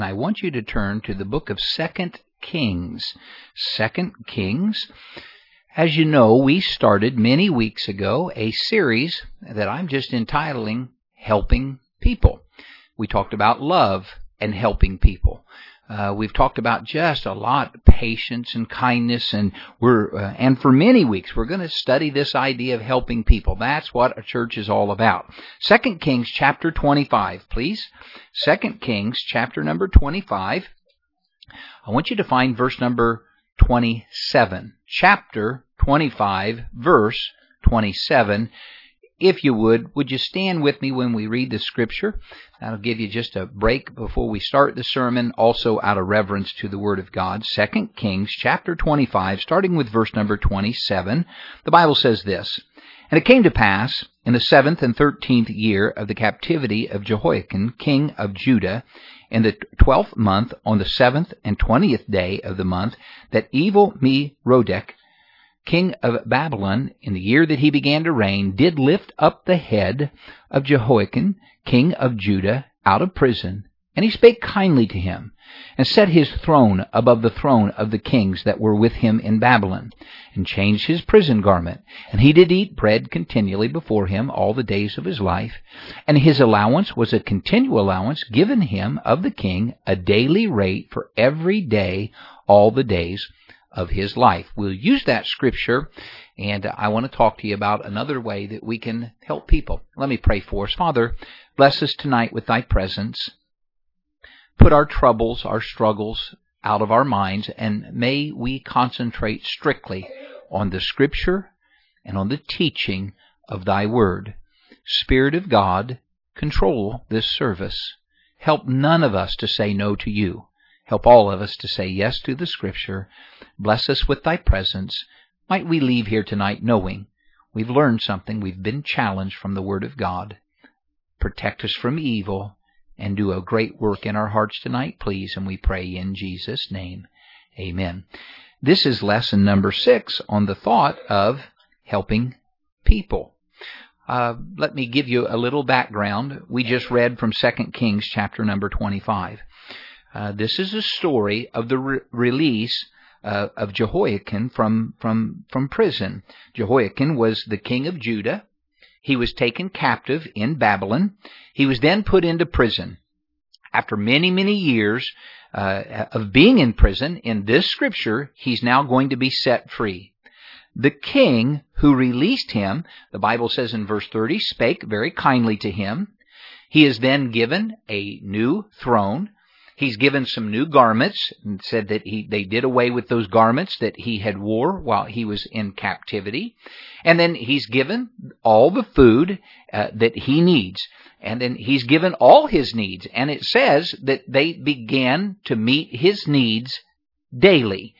I want you to turn to the book of 2 Kings. 2 Kings. As you know, we started many weeks ago a series that I'm just entitling Helping People. We talked about love and helping people. We've talked about just a lot of patience and kindness, and and for many weeks we're going to study this idea of helping people. That's what a church is all about. 2 Kings chapter 25, please. 2 Kings chapter number 25. I want you to find verse number 27. Chapter 25, verse 27. If you would you stand with me when we read the scripture? That'll give you just a break before we start the sermon, also out of reverence to the Word of God. 2 Kings chapter 25, starting with verse number 27. The Bible says this, "And it came to pass in the 7th and 13th year of the captivity of Jehoiakim, king of Judah, in the 12th month, on the 7th and 20th day of the month, that Evil-Merodach, king of Babylon, in the year that he began to reign, did lift up the head of Jehoiakim, king of Judah, out of prison. And he spake kindly to him, and set his throne above the throne of the kings that were with him in Babylon, and changed his prison garment. And he did eat bread continually before him all the days of his life. And his allowance was a continual allowance given him of the king, a daily rate for every day, all the days of his life." We'll use that scripture, and I want to talk to you about another way that we can help people. Let me pray for us. Father, bless us tonight with thy presence. Put our troubles, our struggles out of our minds, and may we concentrate strictly on the scripture and on the teaching of thy word. Spirit of God, control this service. Help none of us to say no to you. Help all of us to say yes to the scripture. Bless us with thy presence. Might we leave here tonight knowing we've learned something, we've been challenged from the Word of God. Protect us from evil and do a great work in our hearts tonight, please, and we pray in Jesus' name. Amen. This is lesson number 6 on the thought of helping people. Let me give you a little background. We just read from 2 Kings chapter number 25. This is a story of the release of Jehoiakim from prison. Jehoiakim was the king of Judah. He was taken captive in Babylon. He was then put into prison. After many, many years of being in prison, in this scripture, he's now going to be set free. The king who released him, the Bible says in verse 30, spake very kindly to him. He is then given a new throne. He's given some new garments, and said that they did away with those garments that he had wore while he was in captivity. And then he's given all the food that he needs. And then he's given all his needs. And it says that they began to meet his needs daily.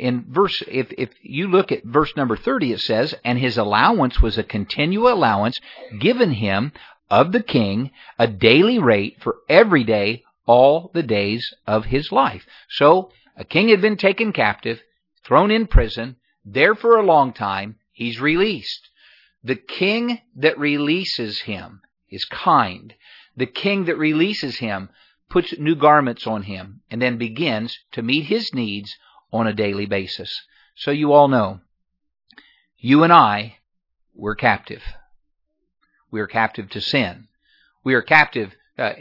If you look at verse number 30, it says, "And his allowance was a continual allowance given him of the king, a daily rate for every day, all the days of his life." So, a king had been taken captive, thrown in prison, there for a long time. He's released. The king that releases him is kind. The king that releases him puts new garments on him and then begins to meet his needs on a daily basis. So you all know, you and I, we're captive. We are captive to sin. We are captive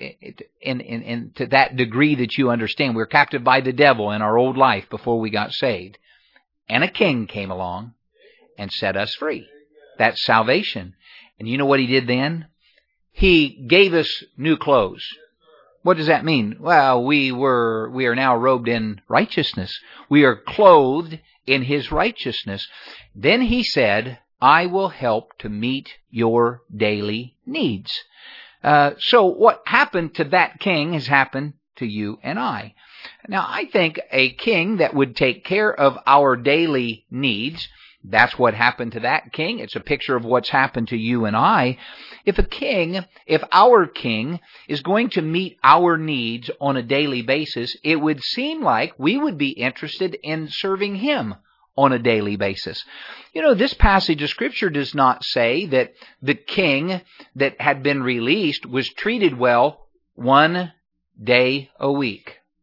and to that degree that you understand. We were captive by the devil in our old life before we got saved. And a king came along and set us free. That's salvation. And you know what he did then? He gave us new clothes. What does that mean? Well, we are now robed in righteousness. We are clothed in his righteousness. Then he said, "I will help to meet your daily needs." So what happened to that king has happened to you and I. Now, I think a king that would take care of our daily needs, that's what happened to that king. It's a picture of what's happened to you and I. If our king is going to meet our needs on a daily basis, it would seem like we would be interested in serving him on a daily basis. You know, this passage of Scripture does not say that the king that had been released was treated well one day a week.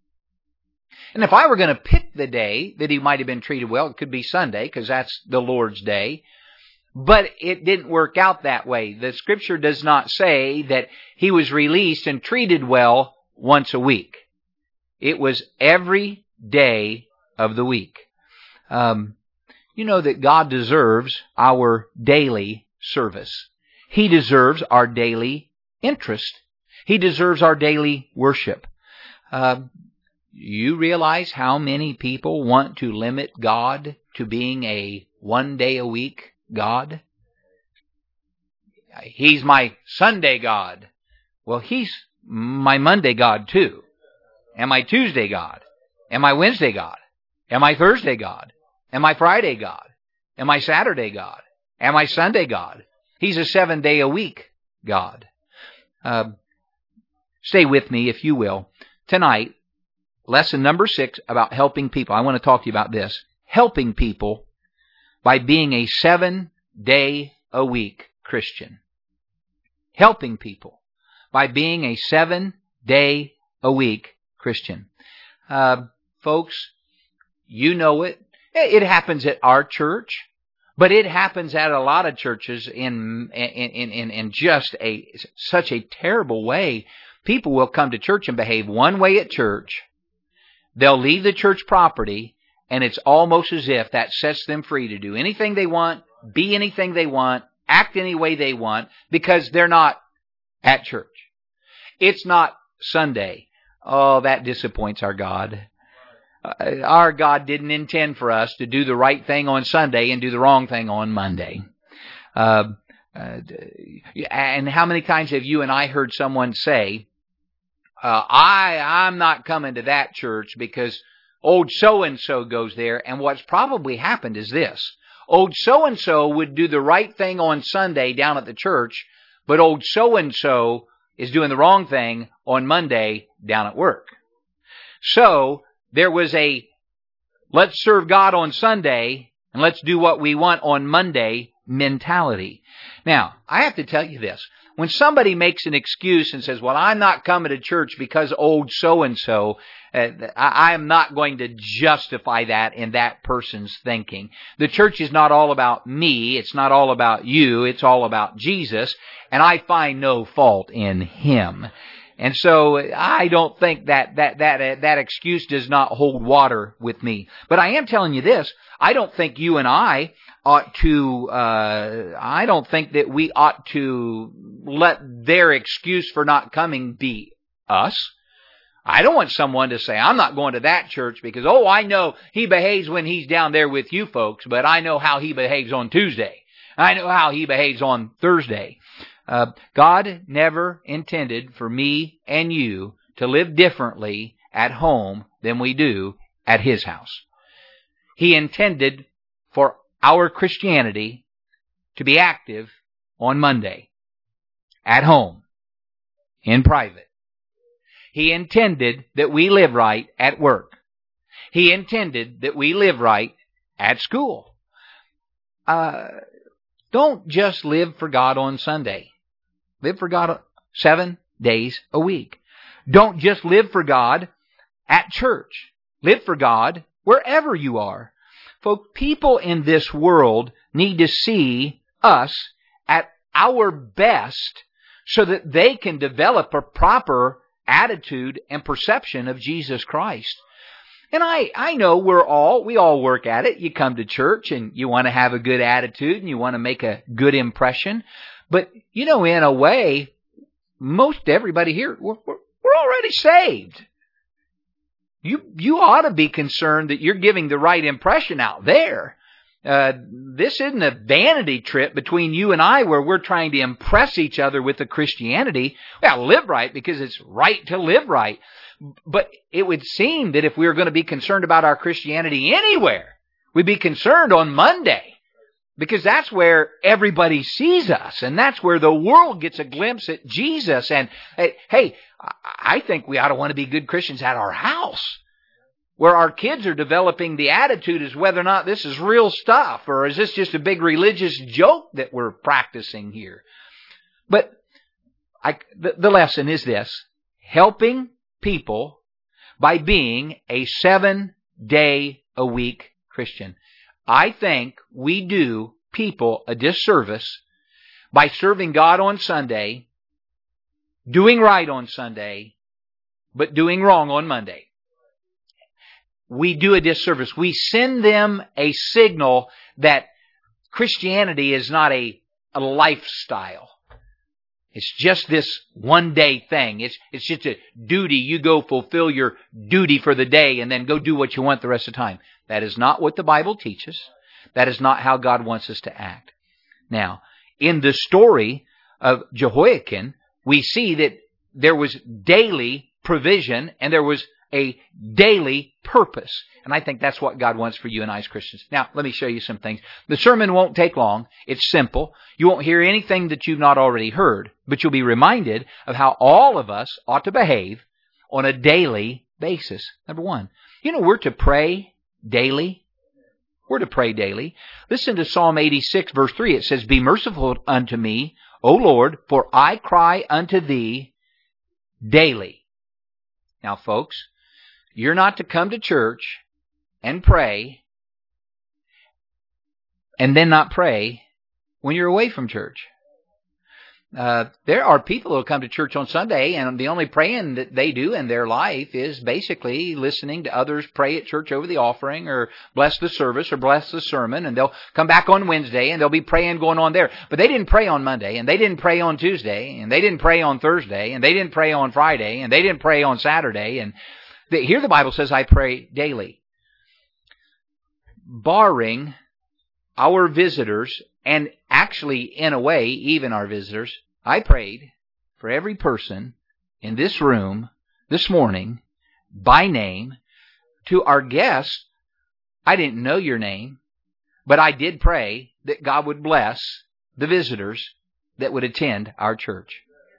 And if I were going to pick the day that he might have been treated well, it could be Sunday, because that's the Lord's day. But it didn't work out that way. The Scripture does not say that he was released and treated well once a week. It was every day of the week. You know that God deserves our daily service. He deserves our daily interest. He deserves our daily worship. You realize how many people want to limit God to being a one-day-a-week God? He's my Sunday God. Well, He's my Monday God too. And my Tuesday God. And my Wednesday God. And my Thursday God. And my Friday God. And my Saturday God. And my Sunday God. He's a 7-day-a-week God. Stay with me, if you will. Tonight, lesson number 6 about helping people. I want to talk to you about this. Helping people by being a 7-day-a-week Christian. Helping people by being a 7-day-a-week Christian. Folks, you know it. It happens at our church, but it happens at a lot of churches in just such a terrible way. People will come to church and behave one way at church. They'll leave the church property, and it's almost as if that sets them free to do anything they want, be anything they want, act any way they want, because they're not at church. It's not Sunday. Oh, that disappoints our God. Our God didn't intend for us to do the right thing on Sunday and do the wrong thing on Monday. And how many times have you and I heard someone say, I'm not coming to that church because old so-and-so goes there. And what's probably happened is this. Old so-and-so would do the right thing on Sunday down at the church, but old so-and-so is doing the wrong thing on Monday down at work. So there was a let's serve God on Sunday and let's do what we want on Monday mentality. Now, I have to tell you this. When somebody makes an excuse and says, well, I'm not coming to church because old so-and-so, I am not going to justify that in that person's thinking. The church is not all about me. It's not all about you. It's all about Jesus. And I find no fault in Him. And so I don't think that excuse does not hold water with me. But I am telling you this. I don't think you and I ought to, I don't think that we ought to let their excuse for not coming be us. I don't want someone to say, I'm not going to that church because, I know he behaves when he's down there with you folks, but I know how he behaves on Tuesday. I know how he behaves on Thursday. God never intended for me and you to live differently at home than we do at His house. He intended for our Christianity to be active on Monday, at home, in private. He intended that we live right at work. He intended that we live right at school. Don't just live for God on Sunday. Live for God 7 days a week. Don't just live for God at church. Live for God wherever you are. Folks, people in this world need to see us at our best so that they can develop a proper attitude and perception of Jesus Christ. And I know we all work at it. You come to church and you want to have a good attitude and you want to make a good impression. But, in a way, most everybody here, we're already saved. You ought to be concerned that you're giving the right impression out there. This isn't a vanity trip between you and I where we're trying to impress each other with the Christianity. We got to live right because it's right to live right. But it would seem that if we were going to be concerned about our Christianity anywhere, we'd be concerned on Monday. Because that's where everybody sees us, and that's where the world gets a glimpse at Jesus. And, hey, I think we ought to want to be good Christians at our house, where our kids are developing the attitude as whether or not this is real stuff, or is this just a big religious joke that we're practicing here. But the lesson is this: helping people by being a 7-day-a-week Christian. I think we do people a disservice by serving God on Sunday, doing right on Sunday, but doing wrong on Monday. We do a disservice. We send them a signal that Christianity is not a lifestyle. It's just this one-day thing. It's just a duty. You go fulfill your duty for the day and then go do what you want the rest of the time. That is not what the Bible teaches. That is not how God wants us to act. Now, in the story of Jehoiakim, we see that there was daily provision and there was a daily purpose. And I think that's what God wants for you and I as Christians. Now, let me show you some things. The sermon won't take long. It's simple. You won't hear anything that you've not already heard, but you'll be reminded of how all of us ought to behave on a daily basis. Number one, we're to pray daily. We're to pray daily. Listen to Psalm 86, verse 3. It says, "Be merciful unto me, O Lord, for I cry unto thee daily." Now, folks, you're not to come to church and pray and then not pray when you're away from church. There are people who come to church on Sunday and the only praying that they do in their life is basically listening to others pray at church over the offering or bless the service or bless the sermon, and they'll come back on Wednesday and there'll be praying going on there. But they didn't pray on Monday, and they didn't pray on Tuesday, and they didn't pray on Thursday, and they didn't pray on Friday, and they didn't pray on Saturday. And here the Bible says I pray daily. Barring our visitors, and actually in a way even our visitors, I prayed for every person in this room this morning by name. To our guests, I didn't know your name, but I did pray that God would bless the visitors that would attend our church.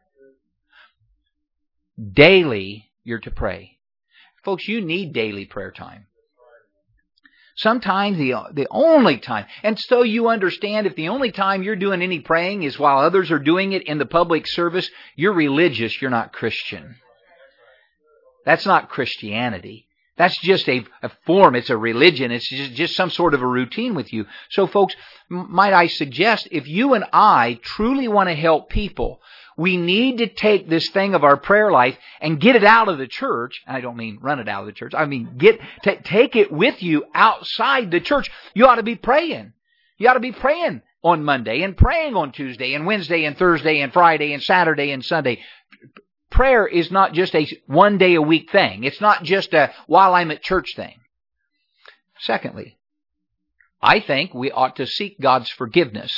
Daily, you're to pray. Folks, you need daily prayer time. Sometimes the only time, and so you understand, if the only time you're doing any praying is while others are doing it in the public service, you're religious, you're not Christian. That's not Christianity. That's just a form. It's a religion. It's just some sort of a routine with you. So folks, might I suggest, if you and I truly want to help people, we need to take this thing of our prayer life and get it out of the church. I don't mean run it out of the church. I mean take it with you outside the church. You ought to be praying. You ought to be praying on Monday and praying on Tuesday and Wednesday and Thursday and Friday and Saturday and Sunday. Prayer is not just a one-day-a-week thing. It's not just a while I'm at church thing. Secondly, I think we ought to seek God's forgiveness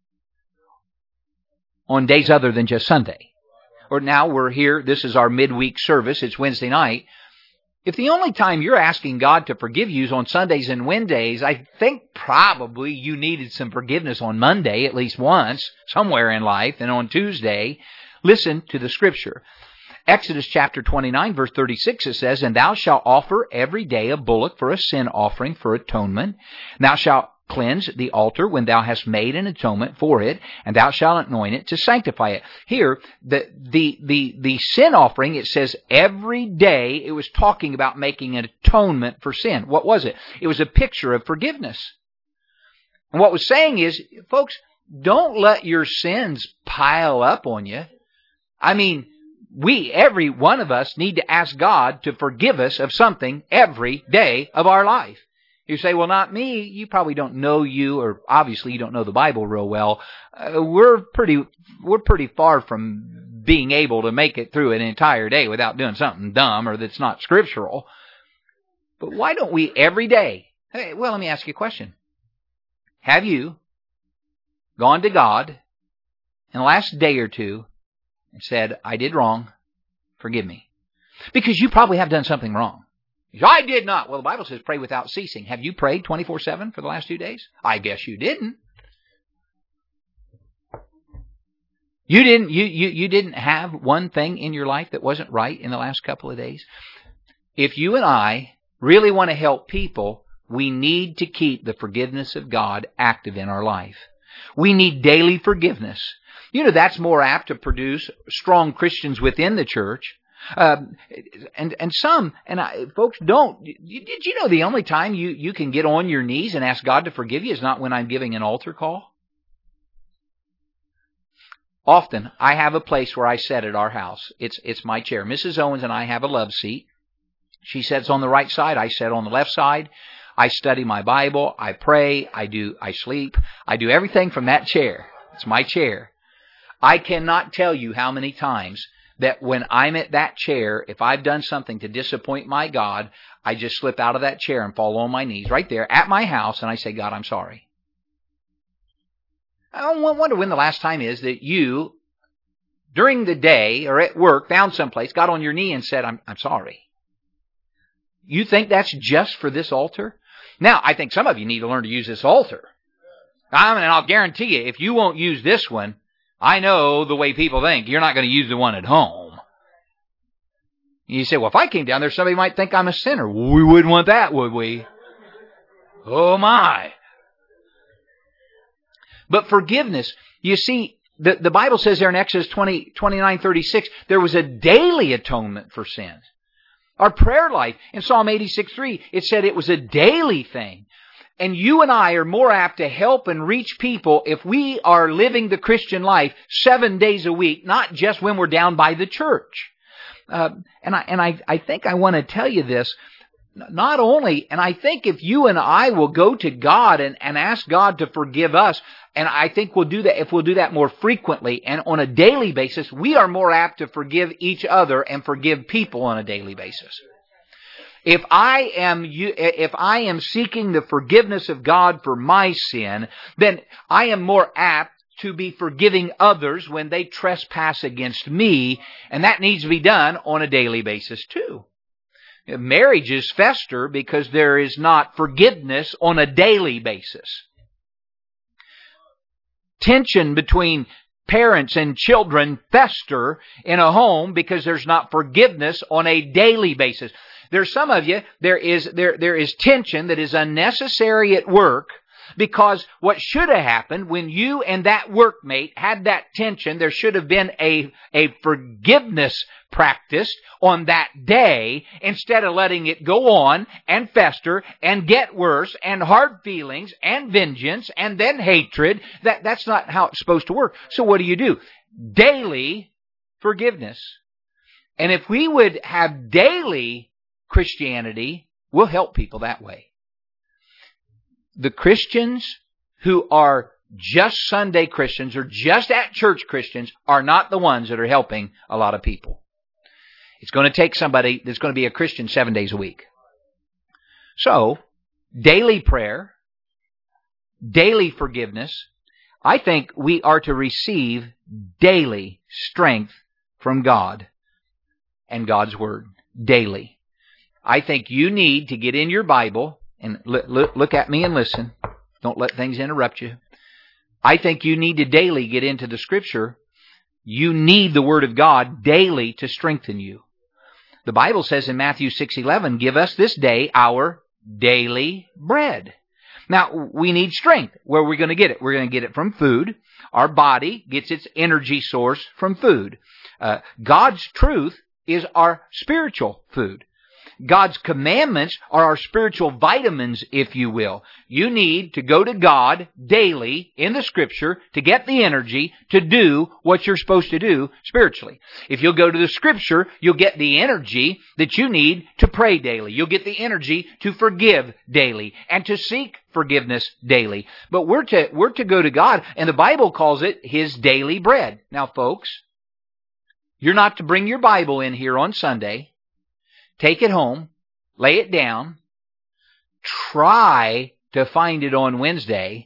on days other than just Sunday. Or now we're here, this is our midweek service, it's Wednesday night. If the only time you're asking God to forgive you is on Sundays and Wednesdays, I think probably you needed some forgiveness on Monday at least once, somewhere in life, and on Tuesday. Listen to the Scripture. Exodus chapter 29, verse 36, it says, "And thou shalt offer every day a bullock for a sin offering for atonement. And thou shalt cleanse the altar when thou hast made an atonement for it, and thou shalt anoint it to sanctify it." Here, the sin offering, it says every day it was talking about making an atonement for sin. What was it? It was a picture of forgiveness. And what it was saying is, folks, don't let your sins pile up on you. I mean, every one of us need to ask God to forgive us of something every day of our life. You say, well, not me. You probably don't know you, or obviously you don't know the Bible real well. We're pretty far from being able to make it through an entire day without doing something dumb or that's not scriptural. But why don't we every day? Hey, well, let me ask you a question. Have you gone to God in the last day or two and said, I did wrong, forgive me? Because you probably have done something wrong. You say, I did not. Well, the Bible says pray without ceasing. Have you prayed 24/7 for the last 2 days? I guess you didn't. You didn't have one thing in your life that wasn't right in the last couple of days. If you and I really want to help people, we need to keep the forgiveness of God active in our life. We need daily forgiveness. You know, that's more apt to produce strong Christians within the church. Folks, don't. Did you know the only time you can get on your knees and ask God to forgive you is not when I'm giving an altar call? Often, I have a place where I sit at our house. It's my chair. Mrs. Owens and I have a love seat. She sits on the right side. I sit on the left side. I study my Bible. I pray. I sleep. I do everything from that chair. It's my chair. I cannot tell you how many times that when I'm at that chair, if I've done something to disappoint my God, I just slip out of that chair and fall on my knees right there at my house, and I say, God, I'm sorry. I wonder when the last time is that you, during the day or at work, found someplace, got on your knee and said, I'm sorry. You think that's just for this altar? Now, I think some of you need to learn to use this altar. And I'll guarantee you, if you won't use this one, I know the way people think, you're not going to use the one at home. You say, well, if I came down there, somebody might think I'm a sinner. We wouldn't want that, would we? Oh, my. But forgiveness, you see, the Bible says there in Exodus 29:36, there was a daily atonement for sins. Our prayer life, in Psalm 86:3, it said it was a daily thing. And you and I are more apt to help and reach people if we are living the Christian life 7 days a week, not just when we're down by the church. I think I want to tell you this. Not only, and I think if you and I will go to God and ask God to forgive us, and I think we'll do that, if we'll do that more frequently and on a daily basis, we are more apt to forgive each other and forgive people on a daily basis. If I am seeking the forgiveness of God for my sin, then I am more apt to be forgiving others when they trespass against me, and that needs to be done on a daily basis too. Marriages fester because there is not forgiveness on a daily basis. Tension between parents and children fester in a home because there's not forgiveness on a daily basis. There's some of you, there is tension that is unnecessary at work, because what should have happened when you and that workmate had that tension, there should have been a forgiveness practiced on that day, instead of letting it go on and fester and get worse and hard feelings and vengeance and then hatred. That's not how it's supposed to work. So what do? Daily forgiveness. And if we would have daily Christianity, we'll help people that way. The Christians who are just Sunday Christians or just at church Christians are not the ones that are helping a lot of people. It's going to take somebody that's going to be a Christian 7 days a week. So, daily prayer, daily forgiveness. I think we are to receive daily strength from God and God's Word. Daily. I think you need to get in your Bible and look at me and listen. Don't let things interrupt you. I think you need to daily get into the Scripture. You need the Word of God daily to strengthen you. The Bible says in Matthew 6:11, give us this day our daily bread. Now, we need strength. Where are we going to get it? We're going to get it from food. Our body gets its energy source from food. God's truth is our spiritual food. God's commandments are our spiritual vitamins, if you will. You need to go to God daily in the Scripture to get the energy to do what you're supposed to do spiritually. If you'll go to the Scripture, you'll get the energy that you need to pray daily. You'll get the energy to forgive daily and to seek forgiveness daily. But we're to go to God, and the Bible calls it His daily bread. Now, folks, you're not to bring your Bible in here on Sunday, take it home, lay it down, try to find it on Wednesday.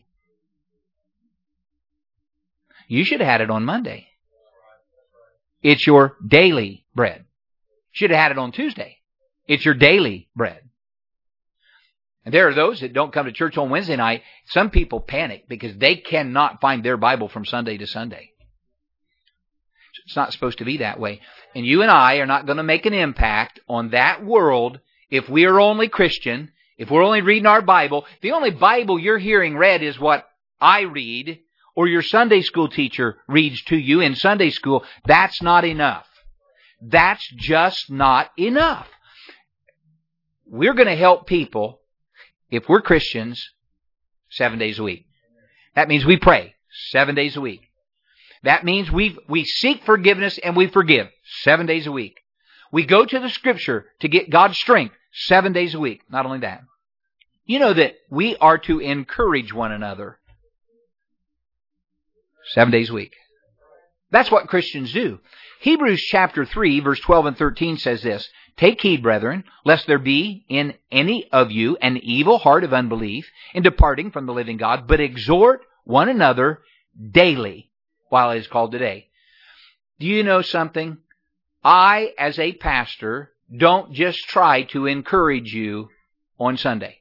You should have had it on Monday. It's your daily bread. Should have had it on Tuesday. It's your daily bread. And there are those that don't come to church on Wednesday night. Some people panic because they cannot find their Bible from Sunday to Sunday. It's not supposed to be that way. And you and I are not going to make an impact on that world if we are only Christian, if we're only reading our Bible. The only Bible you're hearing read is what I read or your Sunday school teacher reads to you in Sunday school. That's not enough. That's just not enough. We're going to help people, if we're Christians, 7 days a week. That means we pray 7 days a week. That means we seek forgiveness and we forgive 7 days a week. We go to the Scripture to get God's strength 7 days a week. Not only that, you know that we are to encourage one another 7 days a week. That's what Christians do. Hebrews chapter 3, verse 12 and 13 says this, "Take heed, brethren, lest there be in any of you an evil heart of unbelief in departing from the living God, but exhort one another daily, while it is called today." Do you know something? I, as a pastor, don't just try to encourage you on Sunday.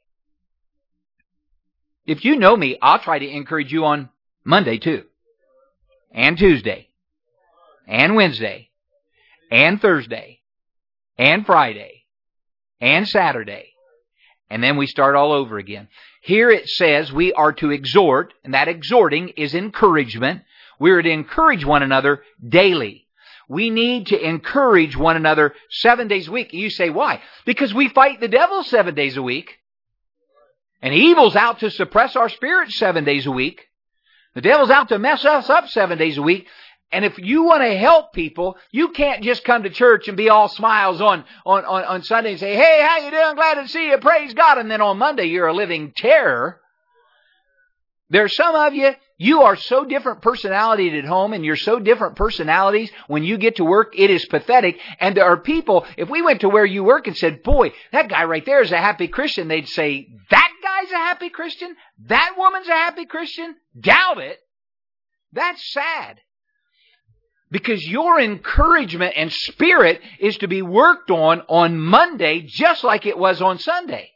If you know me, I'll try to encourage you on Monday too, and Tuesday, and Wednesday, and Thursday, and Friday, and Saturday. And then we start all over again. Here it says we are to exhort, and that exhorting is encouragement. We are to encourage one another daily. We need to encourage one another 7 days a week. And you say, why? Because we fight the devil 7 days a week. And evil's out to suppress our spirit 7 days a week. The devil's out to mess us up 7 days a week. And if you want to help people, you can't just come to church and be all smiles on Sunday and say, "Hey, how you doing? Glad to see you. Praise God." And then on Monday, you're a living terror. There's some of you, you are so different personalities at home and you're so different personalities when you get to work, it is pathetic. And there are people, if we went to where you work and said, "Boy, that guy right there is a happy Christian," they'd say, "That guy's a happy Christian? That woman's a happy Christian?" Doubt it. That's sad. Because your encouragement and spirit is to be worked on Monday just like it was on Sunday.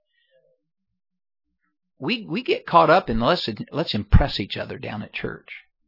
We get caught up in let's impress each other down at church.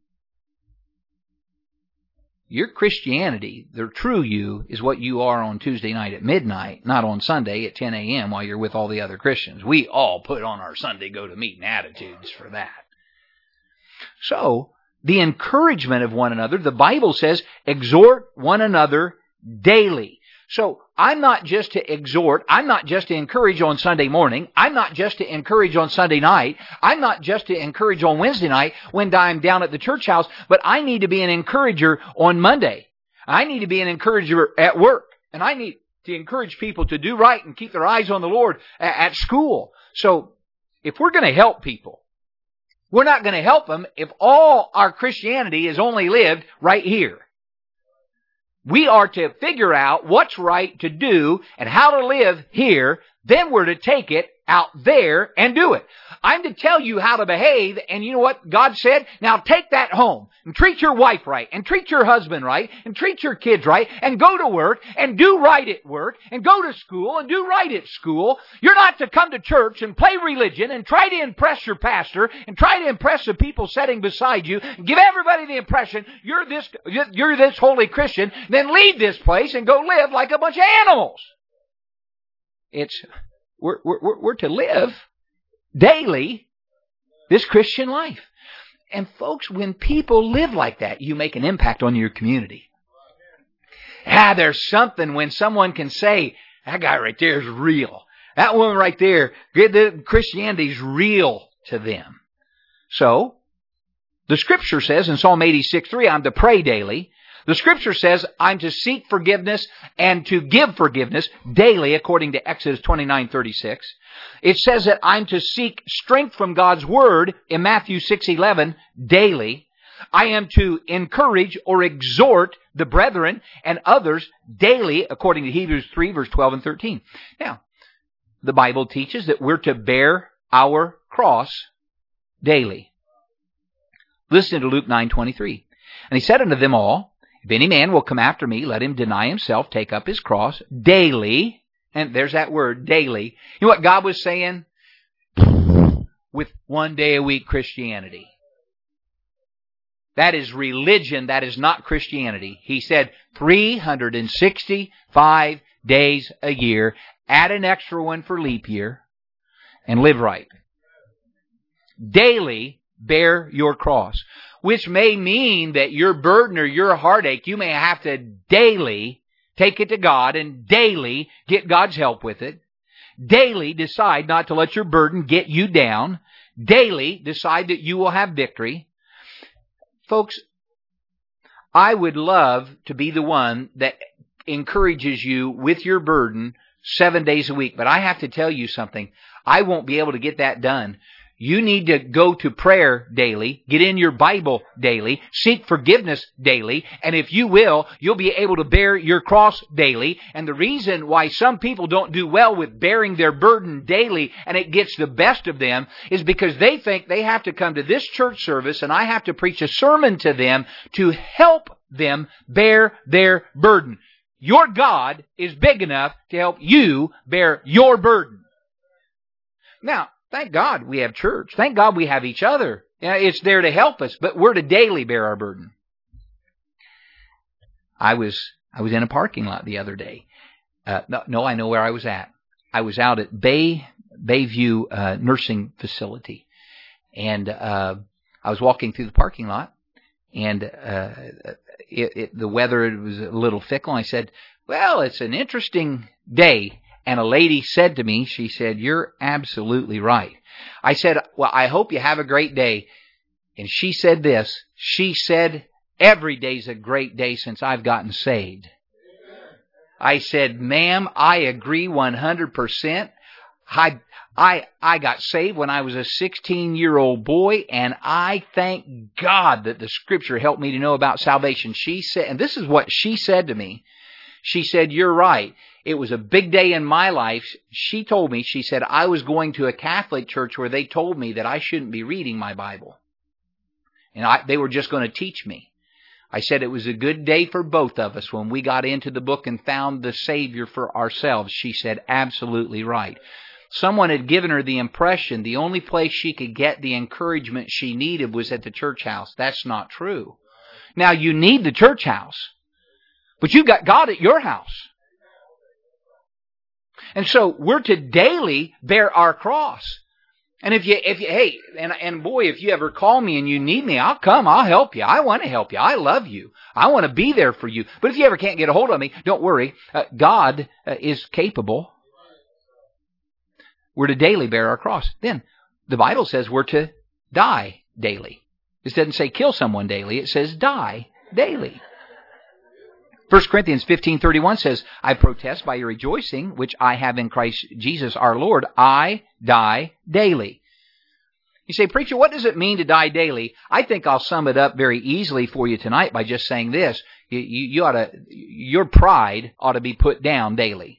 Your Christianity, the true you, is what you are on Tuesday night at midnight, not on Sunday at 10 a.m. while you're with all the other Christians. We all put on our Sunday go-to-meeting attitudes for that. So, the encouragement of one another, the Bible says, exhort one another daily. So, I'm not just to exhort, I'm not just to encourage on Sunday morning, I'm not just to encourage on Sunday night, I'm not just to encourage on Wednesday night when I'm down at the church house, but I need to be an encourager on Monday. I need to be an encourager at work. And I need to encourage people to do right and keep their eyes on the Lord at school. So, if we're going to help people, we're not going to help them if all our Christianity is only lived right here. We are to figure out what's right to do and how to live here. Then we're to take it out there and do it. I'm to tell you how to behave, and you know what God said? Now take that home and treat your wife right and treat your husband right and treat your kids right and go to work and do right at work and go to school and do right at school. You're not to come to church and play religion and try to impress your pastor and try to impress the people sitting beside you and give everybody the impression you're this holy Christian, then leave this place and go live like a bunch of animals. We're to live daily this Christian life. And folks, when people live like that, you make an impact on your community. There's something when someone can say, "That guy right there is real. That woman right there, Christianity's real to them." So, the Scripture says in Psalm 86:3, I'm to pray daily. The Scripture says I'm to seek forgiveness and to give forgiveness daily, according to Exodus 29:36. It says that I'm to seek strength from God's Word in Matthew 6:11 daily. I am to encourage or exhort the brethren and others daily, according to Hebrews 3, verse 12 and 13. Now, the Bible teaches that we're to bear our cross daily. Listen to Luke 9:23. "And he said unto them all, If any man will come after me, let him deny himself, take up his cross daily." And there's that word, daily. You know what God was saying? With 1 day a week Christianity. That is religion. That is not Christianity. He said 365 days a year. Add an extra one for leap year. And live right. Daily bear your cross. Which may mean that your burden or your heartache, you may have to daily take it to God and daily get God's help with it. Daily decide not to let your burden get you down. Daily decide that you will have victory. Folks, I would love to be the one that encourages you with your burden 7 days a week. But I have to tell you something. I won't be able to get that done. You need to go to prayer daily, get in your Bible daily, seek forgiveness daily, and if you will, you'll be able to bear your cross daily. And the reason why some people don't do well with bearing their burden daily and it gets the best of them is because they think they have to come to this church service and I have to preach a sermon to them to help them bear their burden. Your God is big enough to help you bear your burden. Now, thank God we have church. Thank God we have each other. It's there to help us, but we're to daily bear our burden. I was in a parking lot the other day. No, I know where I was at. I was out at Bayview Nursing Facility, and I was walking through the parking lot, and the weather was a little fickle. I said, "Well, it's an interesting day." And a lady said to me, she said, "You're absolutely right." I said, "Well, I hope you have a great day." And she said this. She said, "Every day's a great day since I've gotten saved." I said, "Ma'am, I agree 100%. I got saved when I was a 16-year-old boy, and I thank God that the Scripture helped me to know about salvation." She said, and this is what she said to me. She said, "You're right. It was a big day in my life." She told me, she said, "I was going to a Catholic church where they told me that I shouldn't be reading my Bible. And they were just going to teach me." I said it was a good day for both of us when we got into the book and found the Savior for ourselves. She said, "Absolutely right." Someone had given her the impression the only place she could get the encouragement she needed was at the church house. That's not true. Now, you need the church house, but you've got God at your house. And so we're to daily bear our cross. And if you if you ever call me and you need me, I'll come, I'll help you. I want to help you. I love you. I want to be there for you. But if you ever can't get a hold of me, don't worry. God is capable. We're to daily bear our cross. Then the Bible says we're to die daily. It doesn't say kill someone daily. It says die daily. 1 Corinthians 15:31 says, "I protest by your rejoicing, which I have in Christ Jesus our Lord, I die daily." You say, "Preacher, what does it mean to die daily?" I think I'll sum it up very easily for you tonight by just saying this. Your pride ought to be put down daily.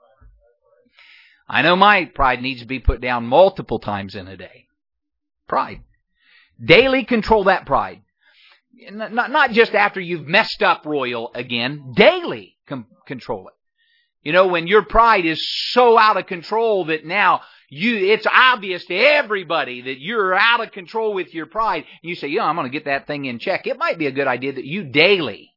I know my pride needs to be put down multiple times in a day. Pride. Daily control that pride. Not just after you've messed up royal again. Daily control it. You know, when your pride is so out of control that now it's obvious to everybody that you're out of control with your pride. You say, "I'm going to get that thing in check." It might be a good idea that you daily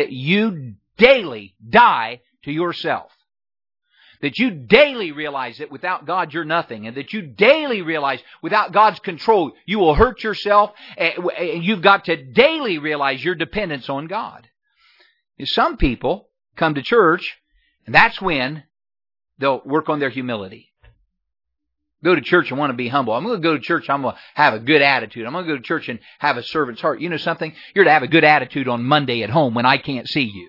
die to yourself. That you daily realize that without God you're nothing. And that you daily realize without God's control you will hurt yourself. And you've got to daily realize your dependence on God. Some people come to church and that's when they'll work on their humility. Go to church and want to be humble. I'm going to go to church, I'm going to have a good attitude. I'm going to go to church and have a servant's heart. You know something? You're to have a good attitude on Monday at home when I can't see you.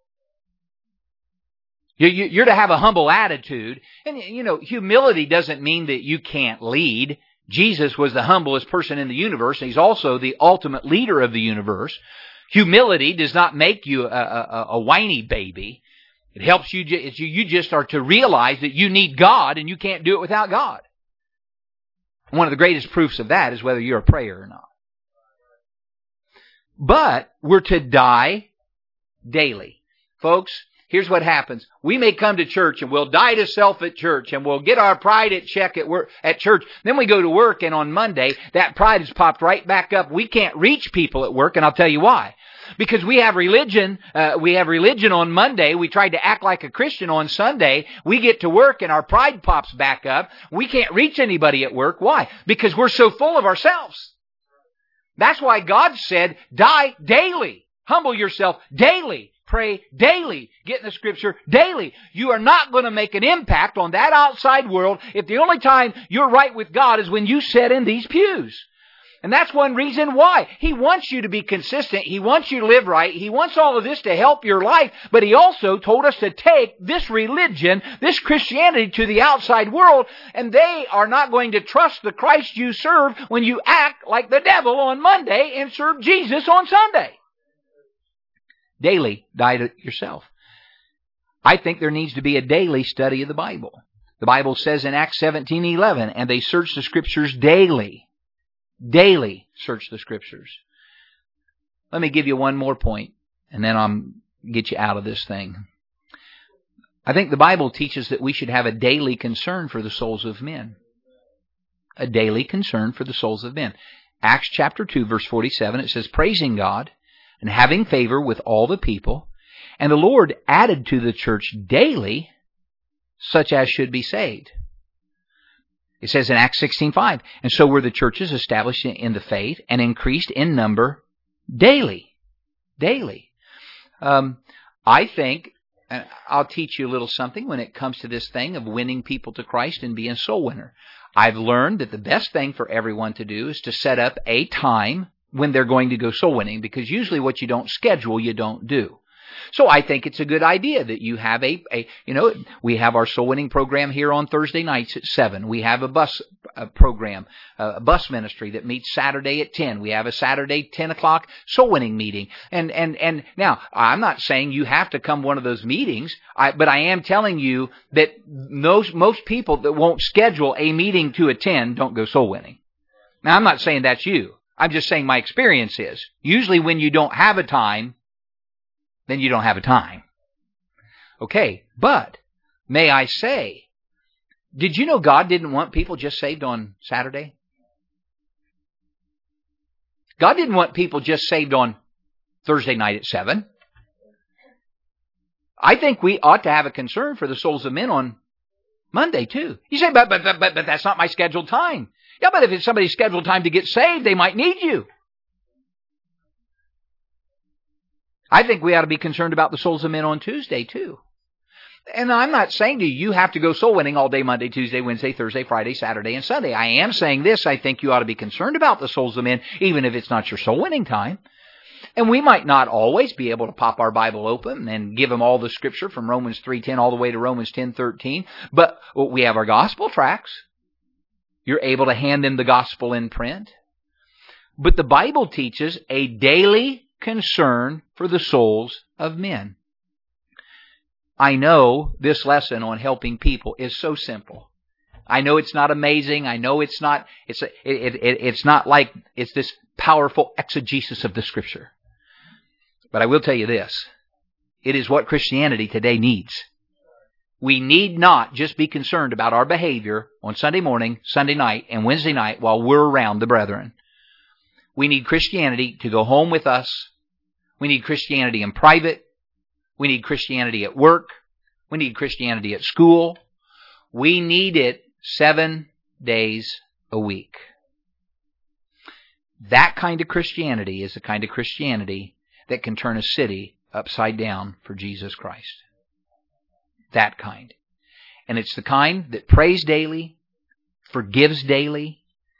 You're to have a humble attitude. And, humility doesn't mean that you can't lead. Jesus was the humblest person in the universe, and He's also the ultimate leader of the universe. Humility does not make you a whiny baby. It helps you just are to realize that you need God, and you can't do it without God. One of the greatest proofs of that is whether you're a prayer or not. But we're to die daily. Folks, here's what happens. We may come to church and we'll die to self at church and we'll get our pride at check at church. Then we go to work and on Monday, that pride has popped right back up. We can't reach people at work, and I'll tell you why. Because we have religion on Monday. We tried to act like a Christian on Sunday. We get to work and our pride pops back up. We can't reach anybody at work. Why? Because we're so full of ourselves. That's why God said, die daily. Humble yourself daily. Pray daily. Get in the Scripture daily. You are not going to make an impact on that outside world if the only time you're right with God is when you sit in these pews. And that's one reason why. He wants you to be consistent. He wants you to live right. He wants all of this to help your life. But He also told us to take this religion, this Christianity, to the outside world. And they are not going to trust the Christ you serve when you act like the devil on Monday and serve Jesus on Sunday. Daily, die to yourself. I think there needs to be a daily study of the Bible. The Bible says in Acts 17:11, and they searched the Scriptures daily. Daily search the Scriptures. Let me give you one more point, and then I'll get you out of this thing. I think the Bible teaches that we should have a daily concern for the souls of men. A daily concern for the souls of men. Acts chapter 2, verse 47, it says, praising God and having favor with all the people, and the Lord added to the church daily such as should be saved. It says in Acts 16:5, and so were the churches established in the faith and increased in number daily. Daily. I think, and I'll teach you a little something when it comes to this thing of winning people to Christ and being a soul winner. I've learned that the best thing for everyone to do is to set up a time when they're going to go soul winning, because usually what you don't schedule, you don't do. So I think it's a good idea that you have we have our soul winning program here on Thursday nights at 7. We have a bus program, a bus ministry that meets Saturday at 10. We have a Saturday 10 o'clock soul winning meeting. And now, I'm not saying you have to come one of those meetings, but I am telling you that most people that won't schedule a meeting to attend don't go soul winning. Now, I'm not saying that's you. I'm just saying my experience is, usually when you don't have a time, then you don't have a time. Okay, but may I say, did you know God didn't want people just saved on Saturday? God didn't want people just saved on Thursday night at 7. I think we ought to have a concern for the souls of men on Monday too. You say, but that's not my scheduled time. Yeah, but if it's somebody's scheduled time to get saved, they might need you. I think we ought to be concerned about the souls of men on Tuesday, too. And I'm not saying to you have to go soul winning all day Monday, Tuesday, Wednesday, Thursday, Friday, Saturday, and Sunday. I am saying this. I think you ought to be concerned about the souls of men, even if it's not your soul winning time. And we might not always be able to pop our Bible open and give them all the Scripture from Romans 3:10 all the way to Romans 10:13. But we have our gospel tracts. You're able to hand them the gospel in print. But the Bible teaches a daily concern for the souls of men. I know this lesson on helping people is so simple. I know it's not amazing. I know it's not like it's this powerful exegesis of the Scripture. But I will tell you this. It is what Christianity today needs. We need not just be concerned about our behavior on Sunday morning, Sunday night, and Wednesday night while we're around the brethren. We need Christianity to go home with us. We need Christianity in private. We need Christianity at work. We need Christianity at school. We need it 7 days a week. That kind of Christianity is the kind of Christianity that can turn a city upside down for Jesus Christ. That kind. And it's the kind that prays daily, forgives daily,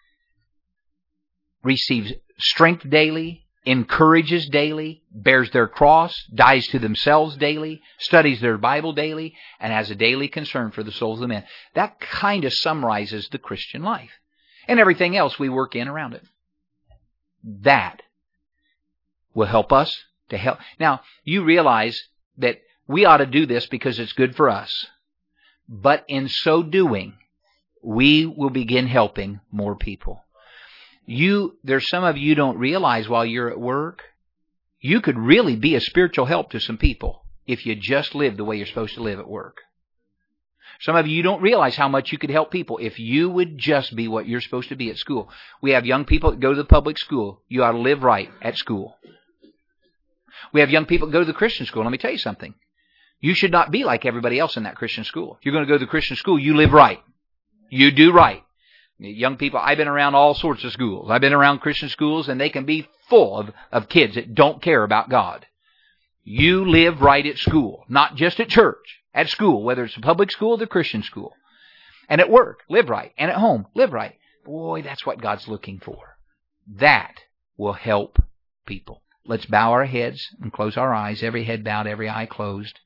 receives strength daily, encourages daily, bears their cross, dies to themselves daily, studies their Bible daily, and has a daily concern for the souls of men. That kind of summarizes the Christian life. And everything else we work in around it. That will help us to help. Now, you realize that we ought to do this because it's good for us. But in so doing, we will begin helping more people. There's some of you don't realize while you're at work, you could really be a spiritual help to some people if you just live the way you're supposed to live at work. Some of you don't realize how much you could help people if you would just be what you're supposed to be at school. We have young people that go to the public school. You ought to live right at school. We have young people that go to the Christian school. Let me tell you something. You should not be like everybody else in that Christian school. If you're going to go to the Christian school, you live right. You do right. Young people, I've been around all sorts of schools. I've been around Christian schools, and they can be full of kids that don't care about God. You live right at school, not just at church, at school, whether it's a public school or the Christian school. And at work, live right. And at home, live right. Boy, that's what God's looking for. That will help people. Let's bow our heads and close our eyes, every head bowed, every eye closed.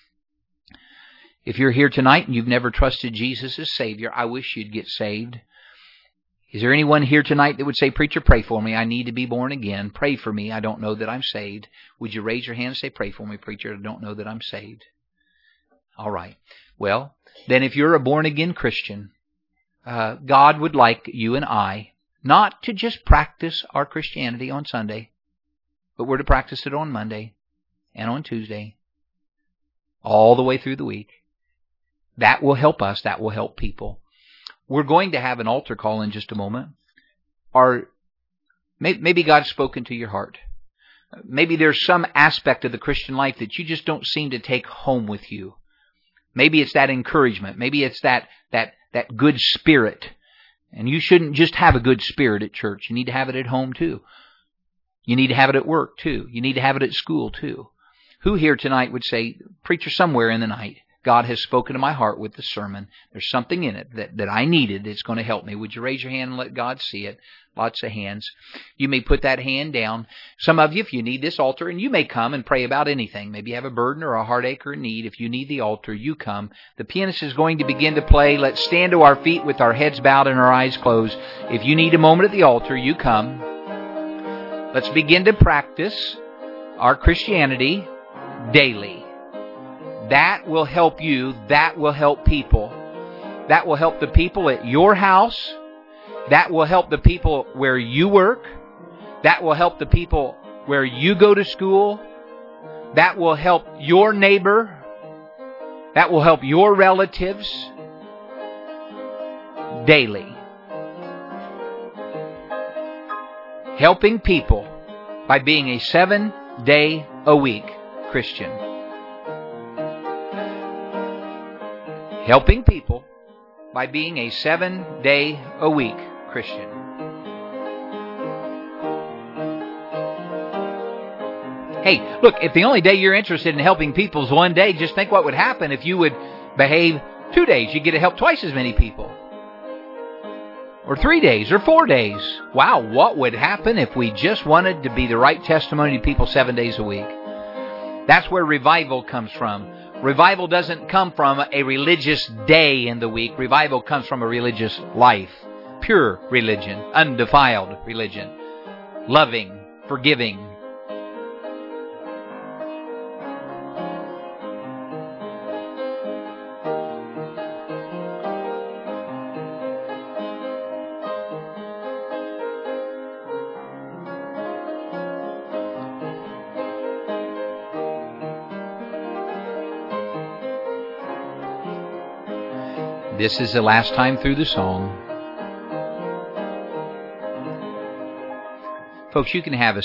If you're here tonight and you've never trusted Jesus as Savior, I wish you'd get saved. Is there anyone here tonight that would say, "Preacher, pray for me. I need to be born again. Pray for me. I don't know that I'm saved." Would you raise your hand and say, "Pray for me, preacher. I don't know that I'm saved." All right. Well, then if you're a born-again Christian, God would like you and I not to just practice our Christianity on Sunday, but we're to practice it on Monday and on Tuesday, all the way through the week. That will help us. That will help people. We're going to have an altar call in just a moment. Or maybe God's spoken to your heart. Maybe there's some aspect of the Christian life that you just don't seem to take home with you. Maybe it's that encouragement. Maybe it's that good spirit. And you shouldn't just have a good spirit at church. You need to have it at home too. You need to have it at work too. You need to have it at school too. Who here tonight would say, "Preacher, somewhere in the night, God has spoken to my heart with the sermon. There's something in it that I needed that's going to help me." Would you raise your hand and let God see it? Lots of hands. You may put that hand down. Some of you, if you need this altar, and you may come and pray about anything. Maybe you have a burden or a heartache or a need. If you need the altar, you come. The pianist is going to begin to play. Let's stand to our feet with our heads bowed and our eyes closed. If you need a moment at the altar, you come. Let's begin to practice our Christianity daily. That will help you. That will help people. That will help the people at your house. That will help the people where you work. That will help the people where you go to school. That will help your neighbor. That will help your relatives daily. Helping people by being a 7-day-a-week Christian. Helping people by being a 7-day-a-week Christian. Hey, look, if the only day you're interested in helping people is one day, just think what would happen if you would behave 2 days. You get to help twice as many people. Or 3 days, or 4 days. Wow, what would happen if we just wanted to be the right testimony to people 7 days a week? That's where revival comes from. Revival doesn't come from a religious day in the week. Revival comes from a religious life. Pure religion, undefiled religion. Loving, forgiving. This is the last time through the song. Folks, you can have a